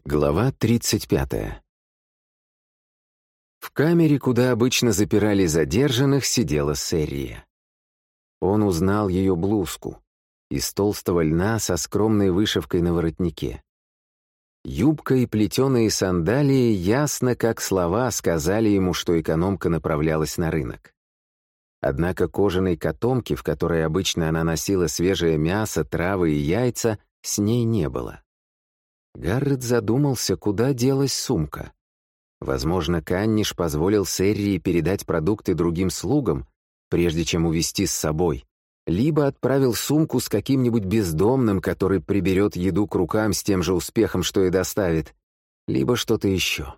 Глава 35. В камере, куда обычно запирали задержанных, сидела Серрия. Он узнал ее блузку из толстого льна со скромной вышивкой на воротнике. Юбка и плетеные сандалии ясно, как слова, сказали ему, что экономка направлялась на рынок. Однако кожаной котомки, в которой обычно она носила свежее мясо, травы и яйца, с ней не было. Гаррет задумался, куда делась сумка. Возможно, Канниш позволил Серрии передать продукты другим слугам, прежде чем увезти с собой, либо отправил сумку с каким-нибудь бездомным, который приберет еду к рукам с тем же успехом, что и доставит, либо что-то еще.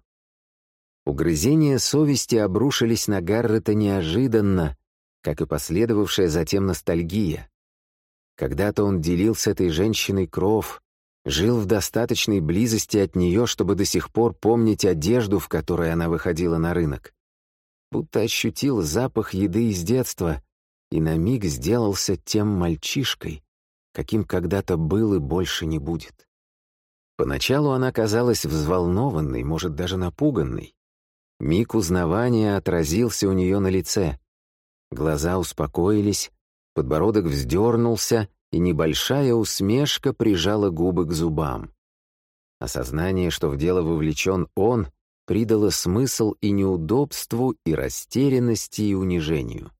Угрызения совести обрушились на Гаррета неожиданно, как и последовавшая затем ностальгия. Когда-то он делил с этой женщиной кров, жил в достаточной близости от нее, чтобы до сих пор помнить одежду, в которой она выходила на рынок. Будто ощутил запах еды из детства и на миг сделался тем мальчишкой, каким когда-то был и больше не будет. Поначалу она казалась взволнованной, может, даже напуганной. Миг узнавания отразился у нее на лице. Глаза успокоились, подбородок вздернулся, и небольшая усмешка прижала губы к зубам. Осознание, что в дело вовлечен он, придало смысл и неудобству, и растерянности, и унижению.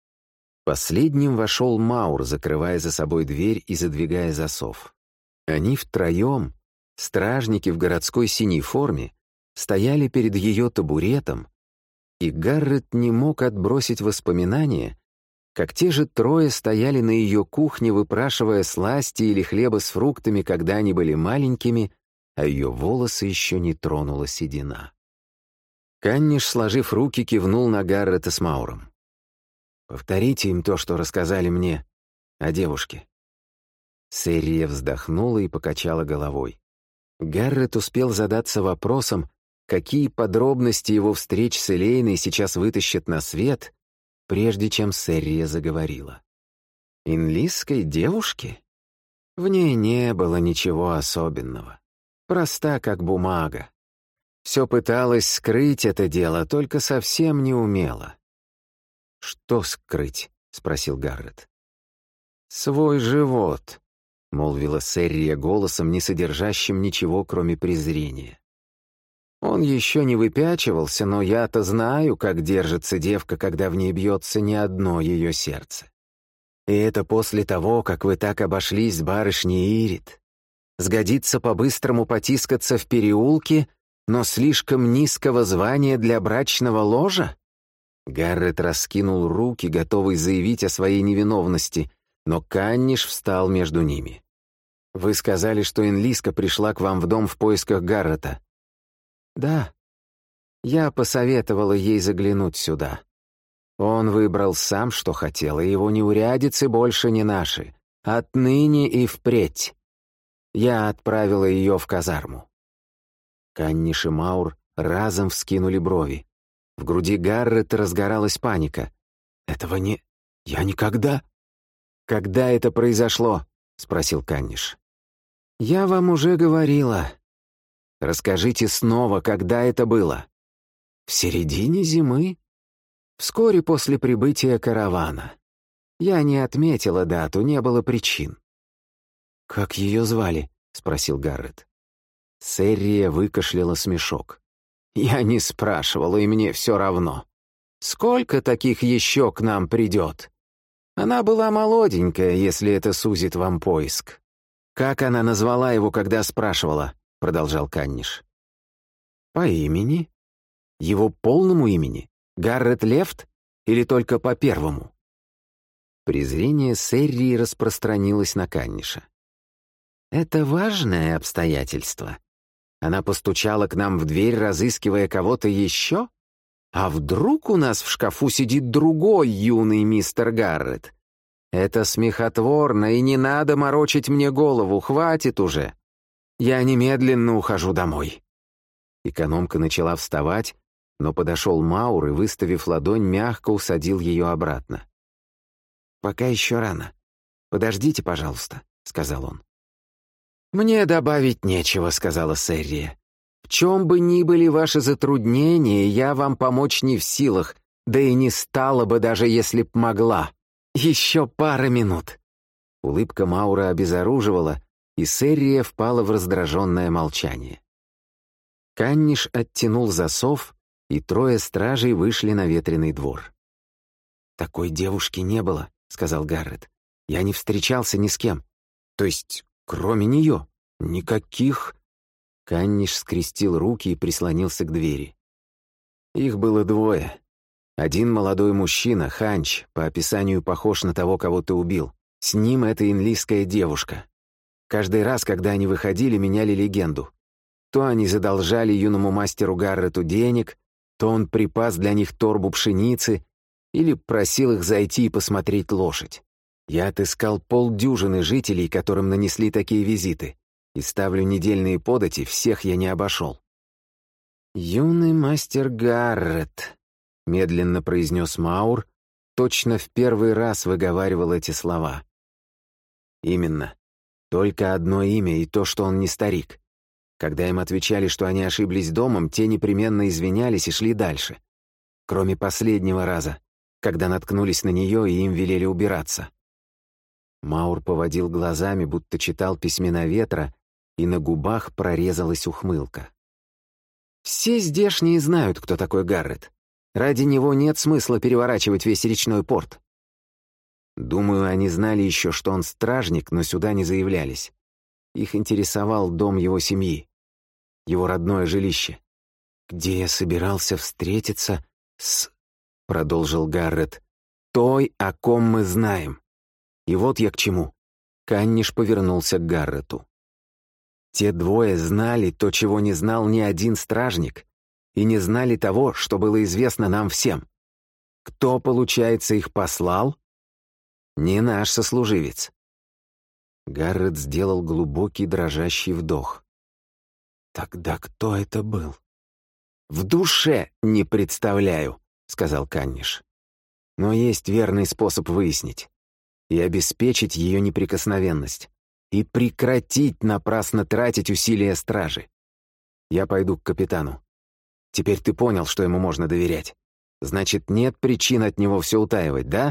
Последним вошел Маур, закрывая за собой дверь и задвигая засов. Они втроем, стражники в городской синей форме, стояли перед ее табуретом, и Гаррет не мог отбросить воспоминания, как те же трое стояли на ее кухне, выпрашивая сласти или хлеба с фруктами, когда они были маленькими, а ее волосы еще не тронула седина. Канниш, сложив руки, кивнул на Гаррета с Мауром. «Повторите им то, что рассказали мне о девушке». Серрия вздохнула и покачала головой. Гаррет успел задаться вопросом, какие подробности его встреч с Элейной сейчас вытащат на свет, прежде чем Серрия заговорила. «Инлисской девушке? В ней не было ничего особенного. Проста, как бумага. Все пыталась скрыть это дело, только совсем не умела». «Что скрыть?» — спросил Гаррет. «Свой живот», — молвила Серрия голосом, не содержащим ничего, кроме презрения. «Он еще не выпячивался, но я-то знаю, как держится девка, когда в ней бьется не одно ее сердце. И это после того, как вы так обошлись с барышней Ирит. Сгодится по-быстрому потискаться в переулке, но слишком низкого звания для брачного ложа?» Гаррет раскинул руки, готовый заявить о своей невиновности, но Канниш встал между ними. «Вы сказали, что Энлиска пришла к вам в дом в поисках Гаррета». «Да. Я посоветовала ей заглянуть сюда. Он выбрал сам, что хотел, и его неурядицы больше не наши. Отныне и впредь. Я отправила ее в казарму». Канниш и Маур разом вскинули брови. В груди Гаррета разгоралась паника. «Этого не... Я никогда...» «Когда это произошло?» — спросил Канниш. «Я вам уже говорила. Расскажите снова, когда это было?» «В середине зимы. Вскоре после прибытия каравана. Я не отметила дату, не было причин». «Как ее звали?» — спросил Гаррет. Серрия выкашляла смешок. «Я не спрашивала, и мне все равно. Сколько таких еще к нам придет? Она была молоденькая, если это сузит вам поиск». «Как она назвала его, когда спрашивала?» — продолжал Канниш. «По имени? Его полному имени? Гаррет Лефт? Или только по первому?» Презрение Серрии распространилось на Канниша. «Это важное обстоятельство. Она постучала к нам в дверь, разыскивая кого-то еще? А вдруг у нас в шкафу сидит другой юный мистер Гаррет? Это смехотворно, и не надо морочить мне голову, хватит уже. Я немедленно ухожу домой». Экономка начала вставать, но подошел Маур и, выставив ладонь, мягко усадил ее обратно. «Пока еще рано. Подождите, пожалуйста», — сказал он. «Мне добавить нечего», — сказала Серрия. В чем бы ни были ваши затруднения, я вам помочь не в силах, да и не стала бы, даже если б могла. Еще пара минут». Улыбка Маура обезоруживала, и Серрия впала в раздраженное молчание. Канниш оттянул засов, и 3 стражей вышли на ветреный двор. «Такой девушки не было», — сказал Гаррет. «Я не встречался ни с кем. То есть, кроме нее, никаких...» Канниш скрестил руки и прислонился к двери. Их было 2. Один молодой мужчина, Ханч, по описанию похож на того, кого ты убил. С ним эта инлийская девушка. Каждый раз, когда они выходили, меняли легенду. То они задолжали юному мастеру Гаррету денег, то он припас для них торбу пшеницы или просил их зайти и посмотреть лошадь. Я отыскал 50 жителей, которым нанесли такие визиты, и ставлю недельные подати, всех я не обошел. «Юный мастер Гаррет», — медленно произнес Маур, точно в первый раз выговаривал эти слова. «Именно. Только одно имя, и то, что он не старик. Когда им отвечали, что они ошиблись домом, те непременно извинялись и шли дальше. Кроме последнего раза, когда наткнулись на нее и им велели убираться». Маур поводил глазами, будто читал письмена ветра, и на губах прорезалась ухмылка. «Все здешние знают, кто такой Гаррет. Ради него нет смысла переворачивать весь речной порт». Думаю, они знали еще, что он стражник, но сюда не заявлялись. Их интересовал дом его семьи, его родное жилище. «Где я собирался встретиться с...» — продолжил Гаррет. «Той, о ком мы знаем. И вот я к чему». Канниш повернулся к Гаррету. «Те 2 знали то, чего не знал ни один стражник, и не знали того, что было известно нам всем. Кто, получается, их послал? Не наш сослуживец». Гаррет сделал глубокий дрожащий вдох. «Тогда кто это был?» «В душе не представляю», — сказал Канниш. «Но есть верный способ выяснить и обеспечить ее неприкосновенность, и прекратить напрасно тратить усилия стражи. Я пойду к капитану. Теперь ты понял, что ему можно доверять. Значит, нет причин от него все утаивать, да?»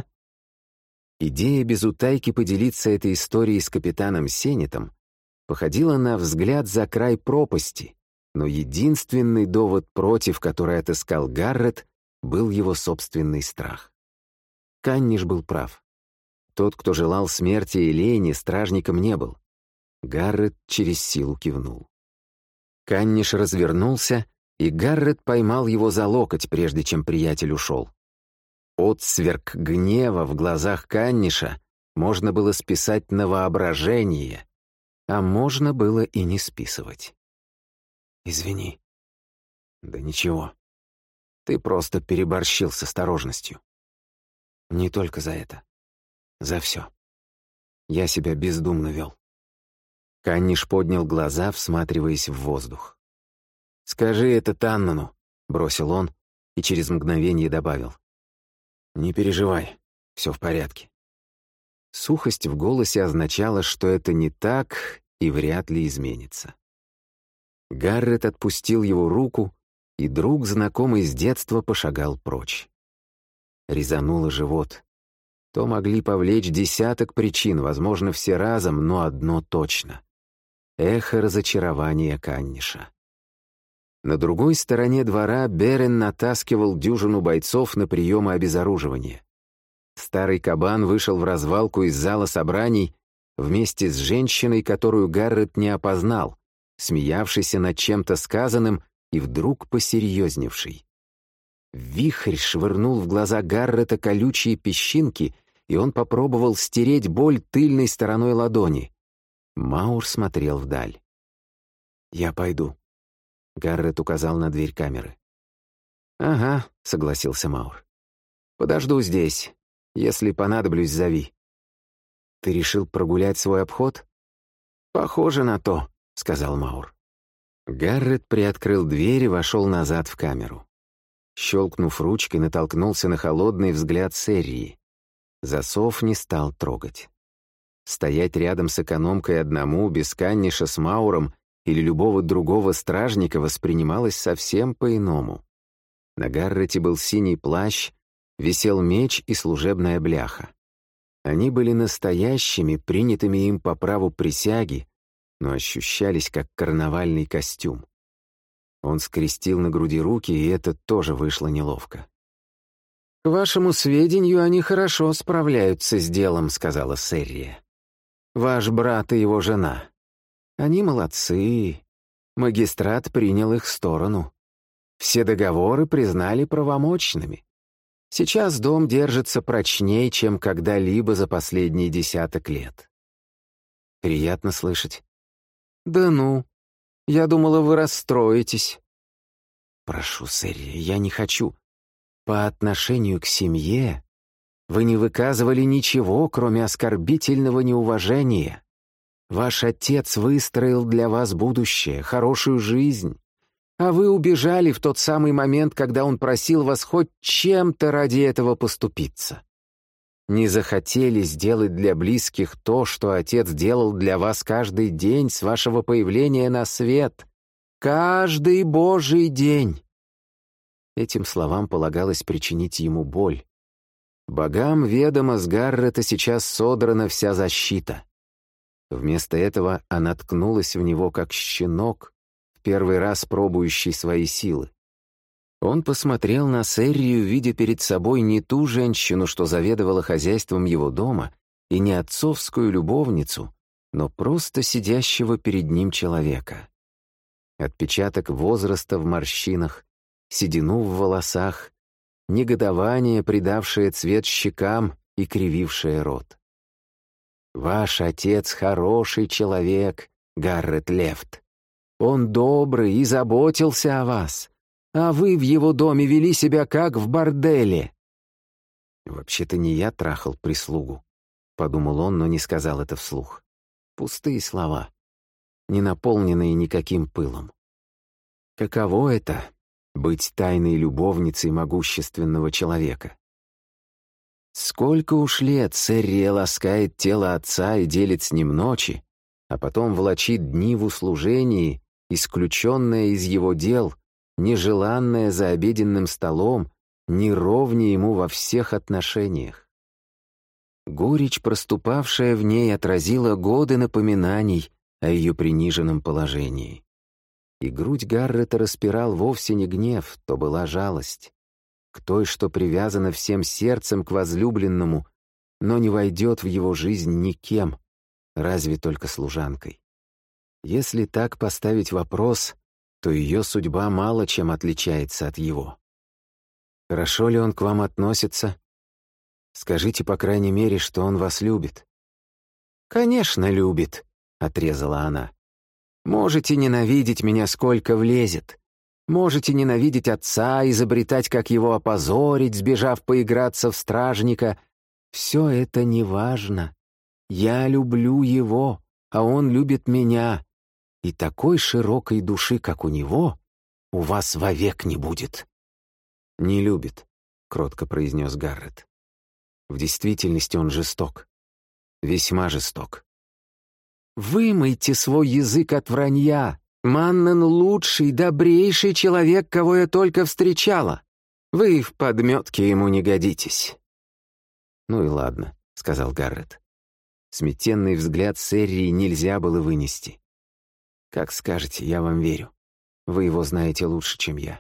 Идея без утайки поделиться этой историей с капитаном Сеннетом походила на взгляд за край пропасти, но единственный довод против, который отыскал Гаррет, был его собственный страх. Канниш был прав. Тот, кто желал смерти Элейне, стражником не был. Гаррет через силу кивнул. Канниш развернулся, и Гаррет поймал его за локоть, прежде чем приятель ушел. Отсверк гнева в глазах Канниша можно было списать на воображение, а можно было и не списывать. «Извини». «Да ничего. Ты просто переборщил с осторожностью. Не только за это. За все. Я себя бездумно вел». Канниш поднял глаза, всматриваясь в воздух. «Скажи это Таннану», — бросил он и через мгновение добавил. «Не переживай, все в порядке». Сухость в голосе означала, что это не так и вряд ли изменится. Гаррет отпустил его руку, и друг, знакомый с детства, пошагал прочь. Резануло живот. То могли повлечь десяток причин, возможно, все разом, но одно точно. Эхо разочарования Канниша. На другой стороне двора Берен натаскивал дюжину бойцов на приемы обезоруживания. Старый кабан вышел в развалку из зала собраний вместе с женщиной, которую Гаррет не опознал, смеявшейся над чем-то сказанным и вдруг посерьезневшей. Вихрь швырнул в глаза Гаррета колючие песчинки, и он попробовал стереть боль тыльной стороной ладони. Маур смотрел вдаль. «Я пойду», — Гаррет указал на дверь камеры. «Ага», — согласился Маур. «Подожду здесь. Если понадоблюсь, зови». «Ты решил прогулять свой обход?» «Похоже на то», — сказал Маур. Гаррет приоткрыл дверь и вошел назад в камеру. Щелкнув ручкой, натолкнулся на холодный взгляд Серрии. Засов не стал трогать. Стоять рядом с экономкой одному, без Канниша с Мауром, или любого другого стражника воспринималось совсем по-иному. На Гаррете был синий плащ, висел меч и служебная бляха. Они были настоящими, принятыми им по праву присяги, но ощущались как карнавальный костюм. Он скрестил на груди руки, и это тоже вышло неловко. «К вашему сведению, они хорошо справляются с делом», — сказала Серрия. «Ваш брат и его жена. Они молодцы. Магистрат принял их сторону. Все договоры признали правомочными. Сейчас дом держится прочнее, чем когда-либо за последние десяток лет». «Приятно слышать». «Да ну, я думала, вы расстроитесь». «Прошу, Серрия, я не хочу. По отношению к семье вы не выказывали ничего, кроме оскорбительного неуважения. Ваш отец выстроил для вас будущее, хорошую жизнь, а вы убежали в тот самый момент, когда он просил вас хоть чем-то ради этого поступиться. Не захотели сделать для близких то, что отец делал для вас каждый день с вашего появления на свет. Каждый божий день». Этим словам полагалось причинить ему боль. Богам ведомо, с Гаррета сейчас содрана вся защита. Вместо этого она ткнулась в него, как щенок, в первый раз пробующий свои силы. Он посмотрел на Серрию, видя перед собой не ту женщину, что заведовала хозяйством его дома, и не отцовскую любовницу, но просто сидящего перед ним человека. Отпечаток возраста в морщинах, седину в волосах, негодование, придавшее цвет щекам и кривившее рот. «Ваш отец хороший человек, Гаррет Лефт. Он добрый и заботился о вас, а вы в его доме вели себя как в борделе». «Вообще-то не я трахал прислугу», — подумал он, но не сказал это вслух. Пустые слова, не наполненные никаким пылом. Каково это — быть тайной любовницей могущественного человека? Сколько уж лет Серрия ласкает тело отца и делит с ним ночи, а потом влачит дни в услужении, исключенная из его дел, нежеланная за обеденным столом, неровнее ему во всех отношениях. Горечь, проступавшая в ней, отразила годы напоминаний о ее приниженном положении. И грудь Гаррета распирал вовсе не гнев, то была жалость. К той, что привязана всем сердцем к возлюбленному, но не войдет в его жизнь никем, разве только служанкой. Если так поставить вопрос, то ее судьба мало чем отличается от его. Хорошо ли он к вам относится? Скажите, по крайней мере, что он вас любит. «Конечно, любит», — отрезала она. «Можете ненавидеть меня, сколько влезет. Можете ненавидеть отца, изобретать, как его опозорить, сбежав поиграться в стражника. Все это не важно. Я люблю его, а он любит меня. И такой широкой души, как у него, у вас вовек не будет». «Не любит», — кротко произнес Гаррет. «В действительности он жесток. Весьма жесток». «Вымойте свой язык от вранья. Маннен — лучший, добрейший человек, кого я только встречала. Вы в подметке ему не годитесь». «Ну и ладно», — сказал Гаррет. Смятенный взгляд Серрии нельзя было вынести. «Как скажете, я вам верю. Вы его знаете лучше, чем я».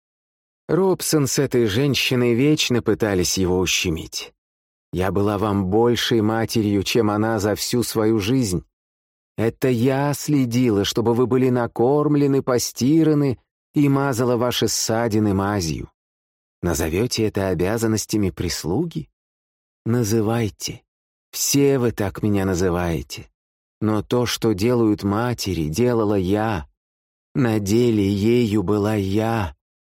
Робсон с этой женщиной вечно пытались его ущемить. Я была вам большей матерью, чем она за всю свою жизнь. Это я следила, чтобы вы были накормлены, постираны и мазала ваши ссадины мазью. Назовете это обязанностями прислуги? Называйте. Все вы так меня называете. Но то, что делают матери, делала я. На деле ею была я.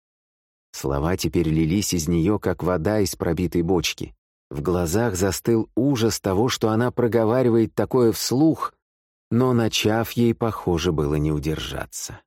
Слова теперь лились из нее, как вода из пробитой бочки. В глазах застыл ужас того, что она проговаривает такое вслух, но, начав, ей, похоже, было не удержаться.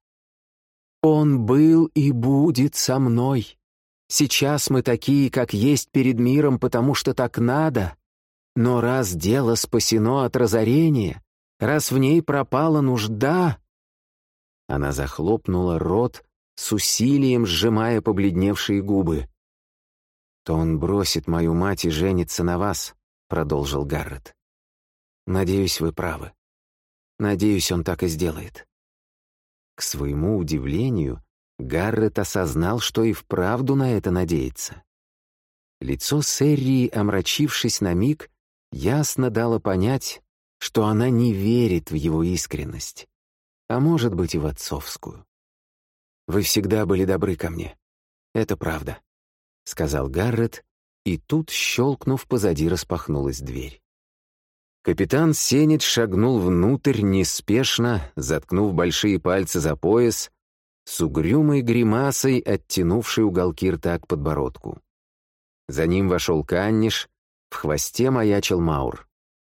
«Он был и будет со мной. Сейчас мы такие, как есть перед миром, потому что так надо. Но раз дело спасено от разорения, раз в ней пропала нужда, Она захлопнула рот, с усилием сжимая побледневшие губы. «То он бросит мою мать и женится на вас», — продолжил Гаррет. «Надеюсь, вы правы. Надеюсь, он так и сделает». К своему удивлению, Гаррет осознал, что и вправду на это надеется. Лицо Серрии, омрачившись на миг, ясно дало понять, что она не верит в его искренность, а может быть и в отцовскую. «Вы всегда были добры ко мне. Это правда», — сказал Гаррет, и тут, щелкнув, позади распахнулась дверь. Капитан Сенет шагнул внутрь неспешно, заткнув большие пальцы за пояс, с угрюмой гримасой, оттянувшей уголки рта к подбородку. За ним вошел Канниш, в хвосте маячил Маур.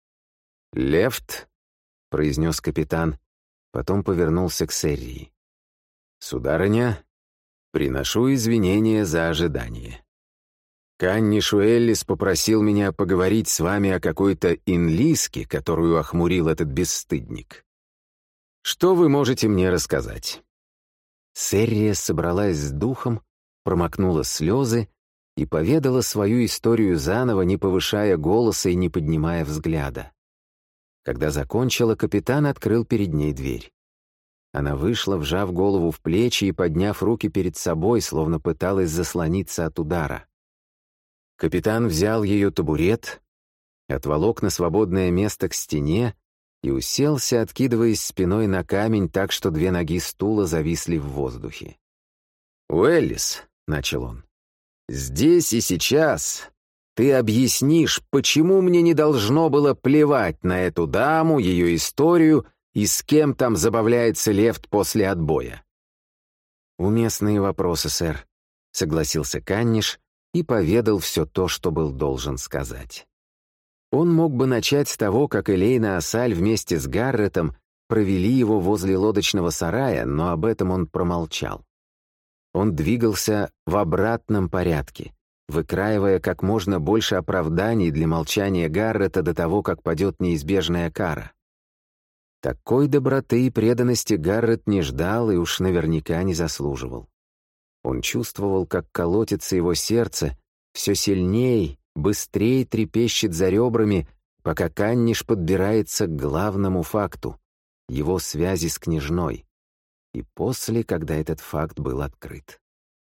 «Лефт», — произнес капитан, потом повернулся к Серрии. «Сударыня, приношу извинения за ожидание. Канниш Уэллис попросил меня поговорить с вами о какой-то инлиске, которую охмурил этот бесстыдник. Что вы можете мне рассказать?» Серрия собралась с духом, промокнула слезы и поведала свою историю заново, не повышая голоса и не поднимая взгляда. Когда закончила, капитан открыл перед ней дверь. Она вышла, вжав голову в плечи и подняв руки перед собой, словно пыталась заслониться от удара. Капитан взял ее табурет, отволок на свободное место к стене и уселся, откидываясь спиной на камень так, что две ноги стула зависли в воздухе. «Уэллис», — начал он, — «здесь и сейчас ты объяснишь, почему мне не должно было плевать на эту даму, ее историю и с кем там забавляется Лефт после отбоя». «Уместные вопросы, сэр», — согласился Канниш и поведал все то, что был должен сказать. Он мог бы начать с того, как Элейна Ассаль вместе с Гарретом провели его возле лодочного сарая, но об этом он промолчал. Он двигался в обратном порядке, выкраивая как можно больше оправданий для молчания Гаррета до того, как падет неизбежная кара. Такой доброты и преданности Гаррет не ждал и уж наверняка не заслуживал. Он чувствовал, как колотится его сердце, все сильней, быстрее трепещет за ребрами, пока Канниш подбирается к главному факту — его связи с княжной, и после, когда этот факт был открыт.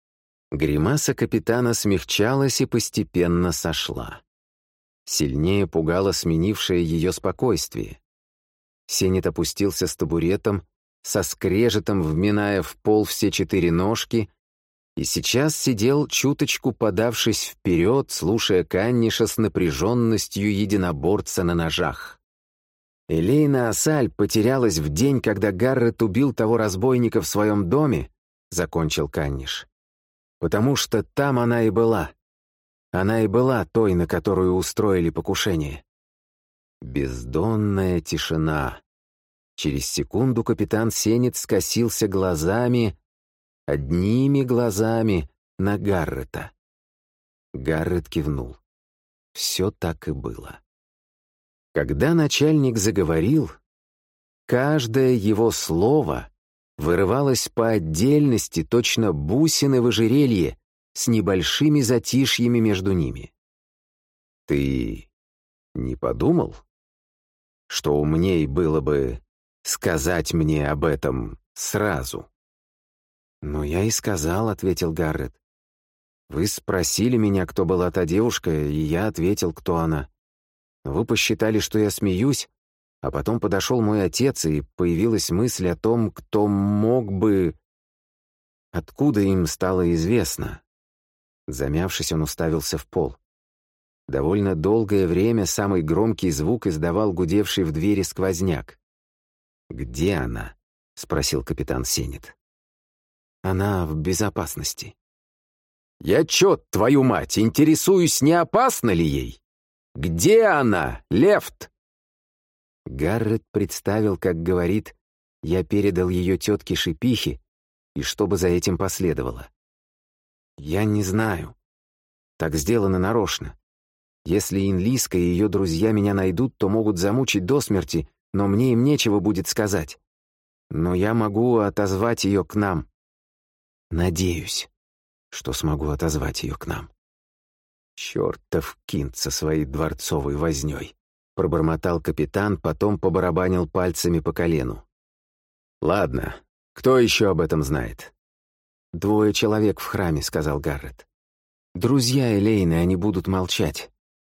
Гримаса капитана смягчалась и постепенно сошла. Сильнее пугало сменившее ее спокойствие. Сенет опустился с табуретом, со скрежетом вминая в пол все 4 ножки, и сейчас сидел, чуточку подавшись вперед, слушая Канниша с напряженностью единоборца на ножах. «Элейна Ассаль потерялась в день, когда Гаррет убил того разбойника в своем доме», — закончил Канниш. «Потому что там она и была. Она и была той, на которую устроили покушение». Бездонная тишина. Через секунду капитан Сенет скосился глазами, одними глазами, на Гаррета. Гаррет кивнул. Все так и было. Когда начальник заговорил, каждое его слово вырывалось по отдельности, точно бусины в ожерелье, с небольшими затишьями между ними. «Ты не подумал, что умней было бы сказать мне об этом сразу?» «Ну, я и сказал», — ответил Гаррет. «Вы спросили меня, кто была та девушка, и я ответил, кто она. Вы посчитали, что я смеюсь, а потом подошел мой отец, и появилась мысль о том, кто мог бы... Откуда им стало известно?» Замявшись, он уставился в пол. Довольно долгое время самый громкий звук издавал гудевший в двери сквозняк. «Где она?» — спросил капитан Сенет. «Она в безопасности». «Я чё, твою мать, интересуюсь, не опасно ли ей? Где она, Лефт?» Гаррет представил, как говорит: «Я передал ее тетке Шипихе, и что бы за этим последовало». «Я не знаю. Так сделано нарочно. Если Инлиска и ее друзья меня найдут, то могут замучить до смерти, но мне им нечего будет сказать. но я могу отозвать ее к нам. Надеюсь, что смогу отозвать ее к нам. Чертов Кинт со своей дворцовой вознёй, пробормотал капитан, потом побарабанил пальцами по колену. Ладно, кто еще об этом знает? 2 человек в храме, сказал Гаррет. Друзья Элейны, они будут молчать.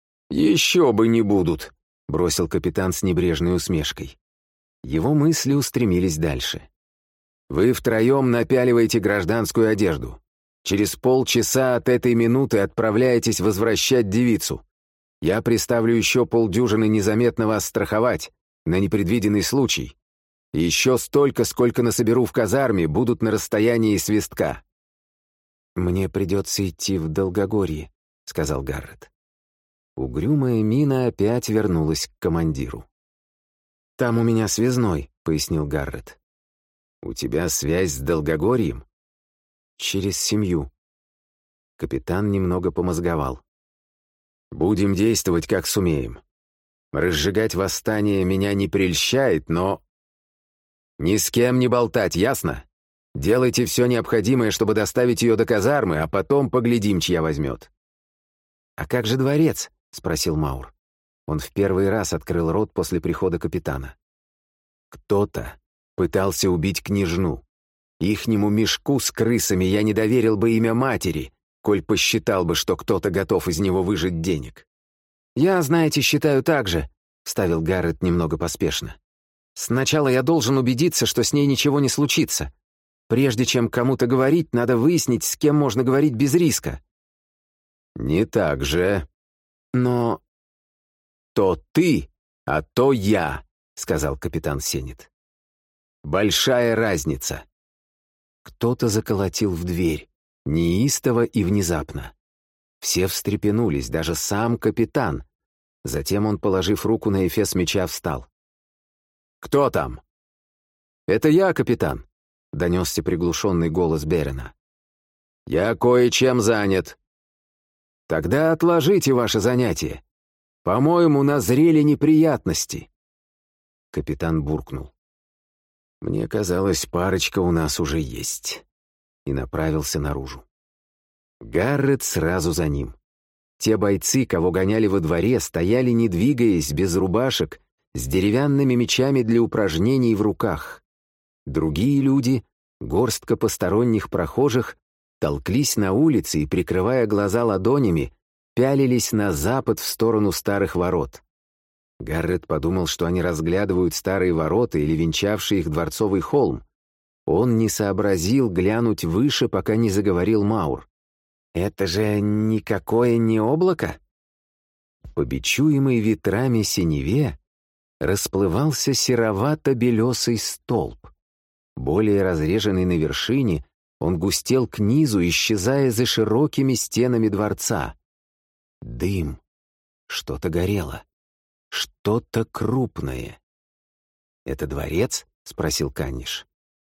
Еще бы не будут, бросил капитан с небрежной усмешкой. Его мысли устремились дальше. Вы втроем напяливаете гражданскую одежду. Через полчаса от этой минуты отправляетесь возвращать девицу. Я приставлю еще полдюжины незаметно вас страховать, на непредвиденный случай. И еще столько, сколько насоберу в казарме, будут на расстоянии свистка. «Мне придется идти в Долгогорье», — сказал Гаррет. Угрюмая мина опять вернулась к командиру. «Там у меня связной», — пояснил Гаррет. «У тебя связь с Долгогорьем?» «Через семью». Капитан немного помозговал. «Будем действовать, как сумеем. Разжигать восстание меня не прельщает, но... Ни с кем не болтать, ясно? Делайте все необходимое, чтобы доставить ее до казармы, а потом поглядим, чья возьмет». «А как же дворец?» — спросил Маур. Он в первый раз открыл рот после прихода капитана. «Кто-то пытался убить княжну. Ихнему мешку с крысами я не доверил бы имя матери, коль посчитал бы, что кто-то готов из него выжать денег». «Я, знаете, считаю так же», — вставил Гаррет немного поспешно. «Сначала я должен убедиться, что с ней ничего не случится. Прежде чем кому-то говорить, надо выяснить, с кем можно говорить без риска». «Не так же». «Но...» «То ты, а то я», — сказал капитан Сеннет. «Большая разница». Кто-то заколотил в дверь, неистово и внезапно. Все встрепенулись, даже сам капитан. Затем он, положив руку на эфес меча, встал. «Кто там?» «Это я, капитан», — донесся приглушенный голос Берена. «Я кое-чем занят». «Тогда отложите ваше занятие. По-моему, назрели неприятности». Капитан буркнул. «Мне казалось, парочка у нас уже есть», и направился наружу. Гаррет сразу за ним. Те бойцы, кого гоняли во дворе, стояли, не двигаясь, без рубашек, с деревянными мечами для упражнений в руках. Другие люди, горстка посторонних прохожих, толклись на улице и, прикрывая глаза ладонями, пялились на запад в сторону старых ворот. Гаррет подумал, что они разглядывают старые ворота или венчавший их дворцовый холм. Он не сообразил глянуть выше, пока не заговорил Маур. «Это же никакое не облако?» По бичуемой ветрами синеве расплывался серовато-белесый столб. Более разреженный на вершине, он густел к низу, исчезая за широкими стенами дворца. Дым. Что-то горело. Что-то крупное. «Это дворец?» — спросил Канниш.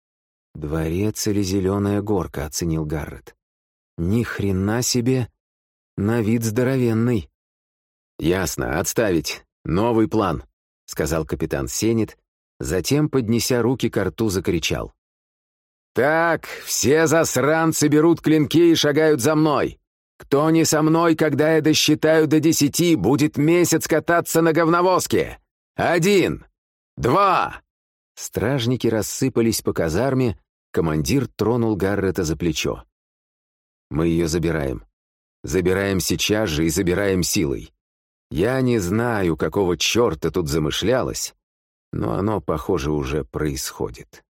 «Дворец или зеленая горка?» — оценил Гаррет. «Ни хрена себе! На вид здоровенный!» «Ясно, отставить. Новый план», — сказал капитан Сеннет, затем, поднеся руки ко рту, закричал. «Так, все засранцы берут клинки и шагают за мной. Кто не со мной, когда я досчитаю до 10, будет месяц кататься на говновозке. 1, 2!» Стражники рассыпались по казарме, командир тронул Гаррета за плечо. «Мы ее забираем. Забираем сейчас же и забираем силой. Я не знаю, какого черта тут замышлялось, но оно, похоже, уже происходит».